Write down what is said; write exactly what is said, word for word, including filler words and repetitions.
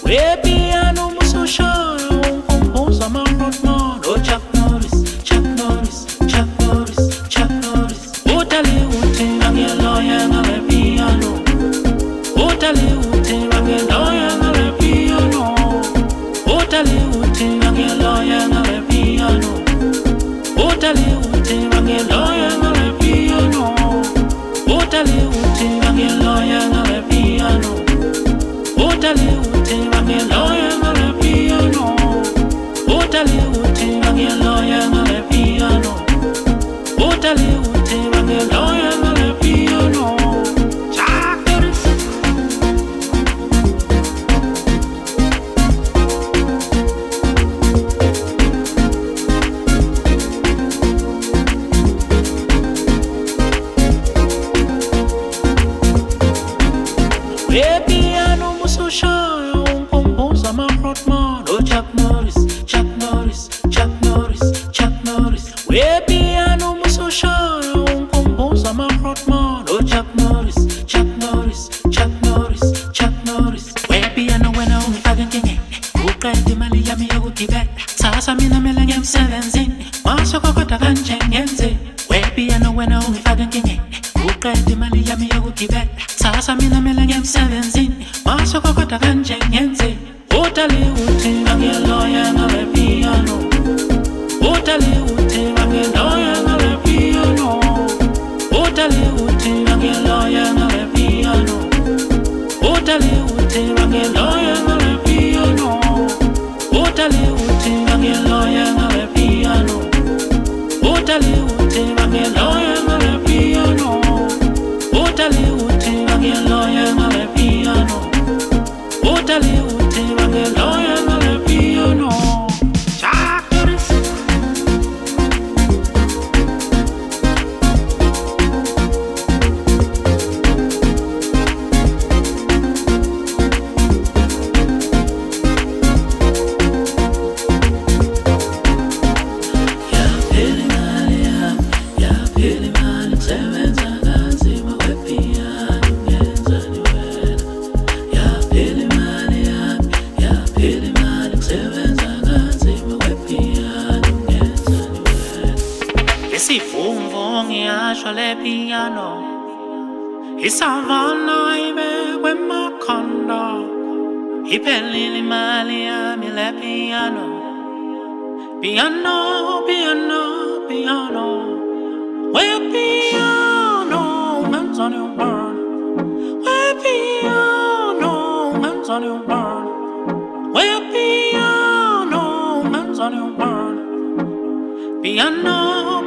Where piano musushaya uncomposa Rodman. Oh Chuck Norris, Chuck Norris, Chuck Norris, Chuck Norris. Utali ute rangeloya ngale piano. Utali ute rangeloya ngale piano. Utali ute rangeloya ngale piano. Utali ute rangeloya ngale piano. Utali ute rangeloya ngale piano. Utali ute rangeloya ngale piano. Utali ute rangeloya ngale piano. Utali ute rangeloya ngale piano. Chakers. Where piano musushaya uncomposa Rodman. Oh Chuck Norris, Chuck Norris, Chuck Norris, Chuck Norris. Where piano musushaya uncomposa Rodman. Oh Chuck Norris, Chuck Norris, Chuck Norris, Chuck Norris. Where piano when I ungifaka nkenge uqeda imali yami yokugibela sasa mina mele ngemsebenzini masokokota kanje ngenze. Where piano when I ungifaka nkenge uqeda imali yami yokugibela sasa mina mele ngemsebenzini masokokota kanje ngenze. Utali ute rangeloya ngale piano. Utali ute rangeloya ngale piano. Utali ute rangeloya ngale piano. Utali ute rangeloya ngale piano. Utali ute rangeloya ngale piano. Utali ute rangeloya ngale piano. Utali ute rangeloya ngale piano. Utali ute rangeloya ngale piano. Chakers. Yapheli mali yami, yapheli mali ngisebenza kanzima kwepiano ngenzani wena. Yapheli mali yami, yapheli mali ngisebenza kanzima kwepiano ngenzani wena. Isivumvu ngiyasho le piano, isavana ibekwe emakhanda. Iphelile imali yami le piano. Piano, piano, piano. Where piano, hands on your burn. Where piano, hands on your burn. Where piano, hands on your burn. Piano.